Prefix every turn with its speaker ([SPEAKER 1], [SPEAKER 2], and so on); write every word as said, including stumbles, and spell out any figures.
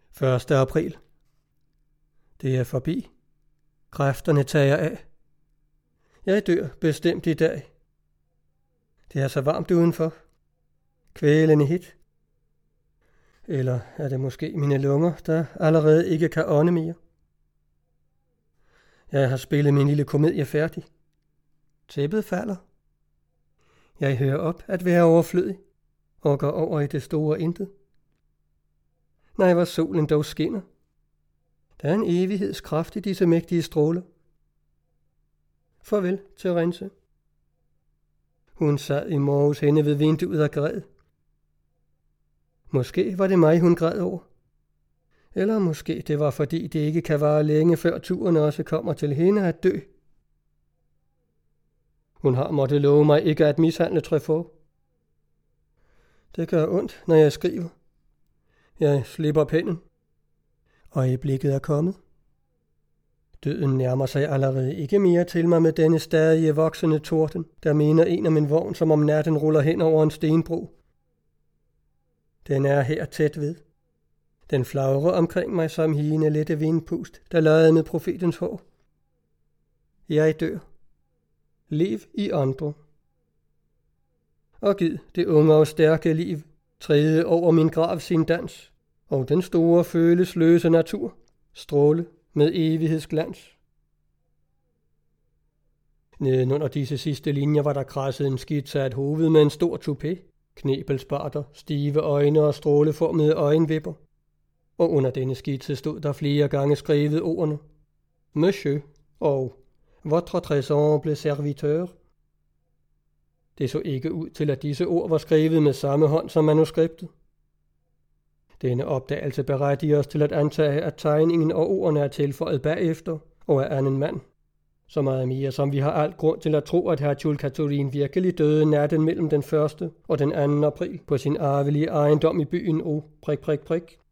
[SPEAKER 1] første april. Det er forbi. Kræfterne tager af. Jeg dør bestemt i dag. Det er så varmt udenfor. Kvælende hit. Eller er det måske mine lunger, der allerede ikke kan ånde mere? Jeg har spillet min lille komedie færdig. Tæppet falder. Jeg hører op at være overflødig og går over i det store intet. Nej, hvor solen dog skinner. Der er en evighedskraft i disse mægtige stråler. Farvel, Therese. Hun sad i morges henne ved vinduet og græd. Måske var det mig, hun græd over. Eller måske det var, fordi det ikke kan vare længe, før turen også kommer til hende at dø. Hun har måttet love mig ikke at mishandle Trefort. Det gør ondt, når jeg skriver. Jeg slipper pennen. Øjeblikket er kommet. Døden nærmer sig allerede ikke mere til mig med denne stadige voksende torden, der mener en af min vogn, som om natten ruller hen over en stenbro. Den er her tæt ved. Den flagrer omkring mig som higende lette vindpust, der løjede med profetens hår. Jeg dør. Lev i andre. Og gid det unge og stærke liv træde over min grav sin dans, og den store følesløse natur stråle med evighedsglans. Nedenunder disse sidste linjer var der kradset en skitse af et hoved med en stor toupé, knebelsbarter, stive øjne og stråleformede øjenvipper. Og under denne skitse stod der flere gange skrevet ordene Monsieur og Votre très humble serviteur. Det så ikke ud til, at disse ord var skrevet med samme hånd som manuskriptet. Denne opdagelse berettiger os til at antage, at tegningen og ordene er tilføjet bagefter og er anden mand. Så meget mere, som vi har alt grund til at tro, at Hertug Catherine virkelig døde natten mellem den første og den anden april på sin arvelige ejendom i byen O. Prik, prik, prik.